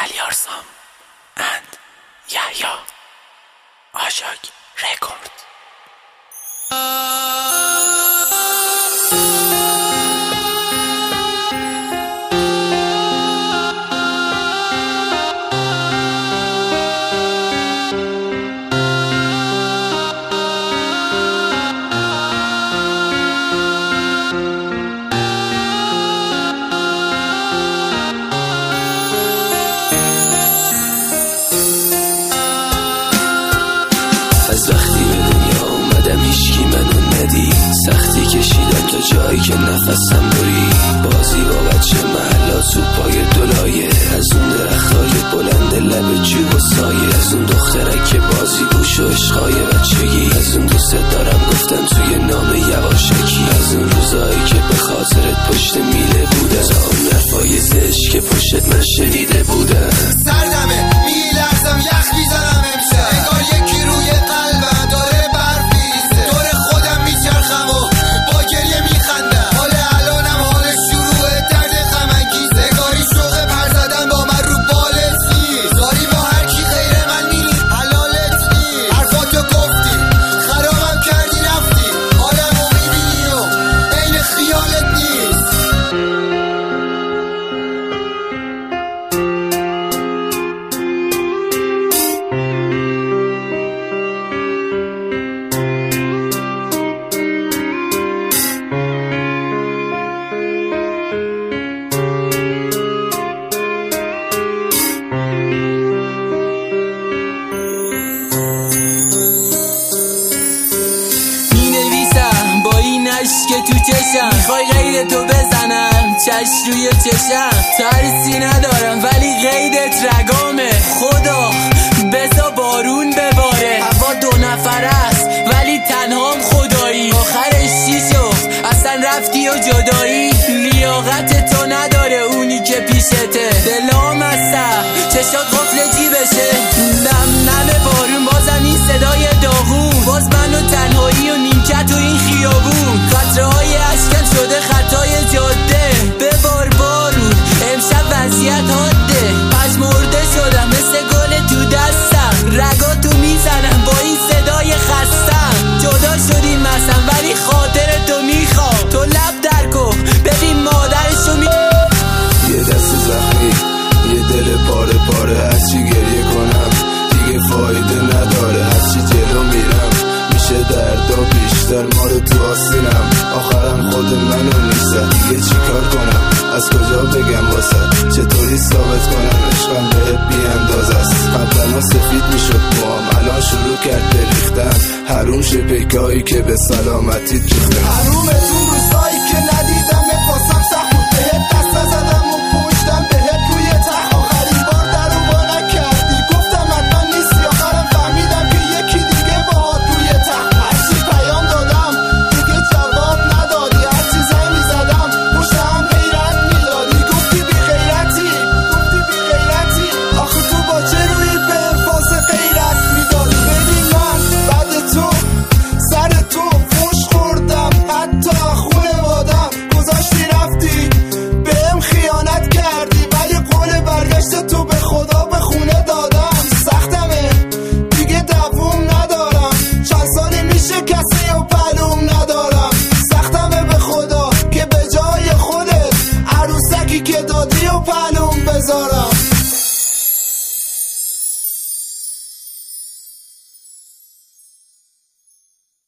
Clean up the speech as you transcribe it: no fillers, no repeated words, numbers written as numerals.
Aliarsam and Yahya Ashak Record. از وقتی به دنیا اومدم هیچکی منو ندید، سختی کشیدم تا جایی که نفسم برید، بازی با بچه محلا تو پای دلایه، از اون درختای بلند لب جوب و سایه، از اون دخترک که بازی گوش و عشقای بچگی، از اون دوست دارم گفتن توی نام یواشکی، از اون روزایی که به خاطرت پشت میله بودم، تا اون حرفای زشت که پشت من شنیده بودم. سردمه میلرزم یخ میزنم امشب، انگار یکی روی قلبم داره برف میریزه، دور خودم میچرخم و با گریه میخندم، حال الانم حال شروع درد غم انگیزه، انگاری شوق پر زدن با من رو بالت نیست، داری با هر کی غیر من میری حلالت نیست، حرفاتو گفتی خرابم کردی رفتی، حالمو میبینی و عین خیالت نیست. که تو چشم میخوای قیدتو بزنم، چشم روی چشم، ترسی ندارم ولی قیدت رگامه، خدا بزا بارون بباره، هوا دو نفر است ولی تنهام خدایی، آخرش چی شد اصلا رفتی و جدایی، لیاقت تو نداره اونی که پیشته، دلام هستم چشات قفل جیبشه، نم نم بارون بازم این صدای داغون، باز من و تنهایی و نیمکت و این خیابون، قطره‌های اشکم شده خطای جاده، ببار بارون امشب وضعیت حاده، پژمرده شدم مثل گل تو دستم، رگاتو میزنم با این صدای خستم، جدا شدیم مثلا ولی خاطر تو میخوام، تو لب در کن ببین مادرشو یه دست زخمی، یه دل پاره پاره، هرچی گریه کنم دیگه فایده نداره، هرچی جلو میرم میشه دردا بیشتر، ما رو تو آسینم، آخرم خود منو نیستم، دیگه چی کار کنم، از کجا بگم واسه، چطوری ثابت کنم عشقم بهت بی انداز است، قبلا سفید میشد موام الان شروع کرد بریختن، حروم شه پیکایی که به سلامتی ریختن، حرومه تو روزایی که ندیدم نفاسم سخت بود، بهت دست نزدم و پشتم بهت روی تخت، آخرین بار درو با نکردی گفتم حتما نیستی، آخرم فهمیدم که یکی دیگه باهات روی تخت، هرچی پیام دادم دیگه جواب ندادی، هرچی زنگ میزدم پشتم حیرت میدادی، گفتی بی غیرتی آخه تو با چه روی به انفاس غیرت میدادی، ببین من بعد تو سر تو فوش خوردم، حتی خونوادم گذاشتی رفتی بهم خیانت کردی، ولی قول برگشت تو به خدا به خونه دادم، سختمه دیگه دووم ندارم، چند سالی میشه کسی و پلوم ندارم، سختمه به خدا که به جای خودت عروسکی که دادی و پلوم بذارم.